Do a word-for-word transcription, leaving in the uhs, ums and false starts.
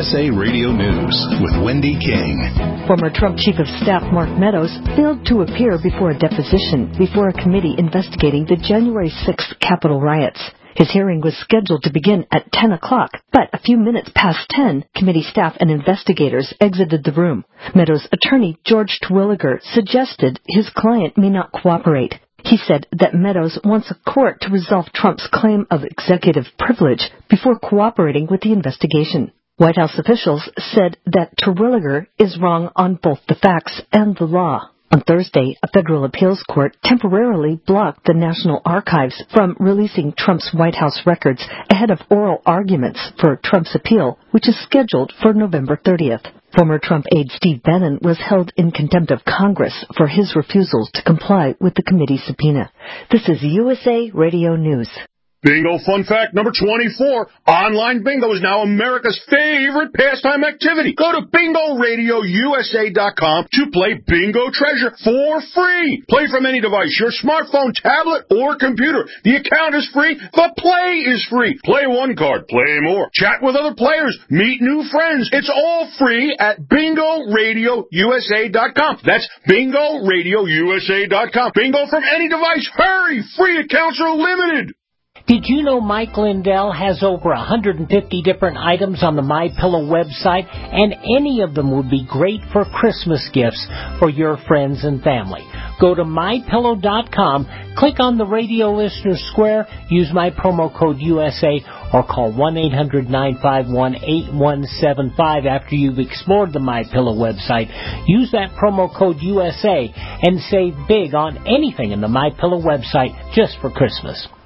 S A Radio News with Wendy King. Former Trump Chief of Staff Mark Meadows failed to appear before a deposition before a committee investigating the January sixth Capitol riots. His hearing was scheduled to begin at ten o'clock, but a few minutes past ten, committee staff and investigators exited the room. Meadows' attorney, George Terwilliger, suggested his client may not cooperate. He said that Meadows wants a court to resolve Trump's claim of executive privilege before cooperating with the investigation. White House officials said that Terwilliger is wrong on both the facts and the law. On Thursday, a federal appeals court temporarily blocked the National Archives from releasing Trump's White House records ahead of oral arguments for Trump's appeal, which is scheduled for November thirtieth. Former Trump aide Steve Bannon was held in contempt of Congress for his refusal to comply with the committee subpoena. This is U S A Radio News. Bingo fun fact number twenty-four. Online bingo is now America's favorite pastime activity. Go to bingo radio u s a dot com to play Bingo Treasure for free. Play from any device, your smartphone, tablet, or computer. The account is free. The play is free. Play one card, play more. Chat with other players. Meet new friends. It's all free at bingo radio u s a dot com. That's bingo radio u s a dot com. Bingo from any device. Hurry! Free accounts are limited. Did you know Mike Lindell has over one hundred fifty different items on the MyPillow website, and any of them would be great for Christmas gifts for your friends and family? Go to my pillow dot com, click on the radio listener square, use my promo code U S A, or call one eight hundred nine five one eight one seven five after you've explored the MyPillow website. Use that promo code U S A and save big on anything in the MyPillow website just for Christmas.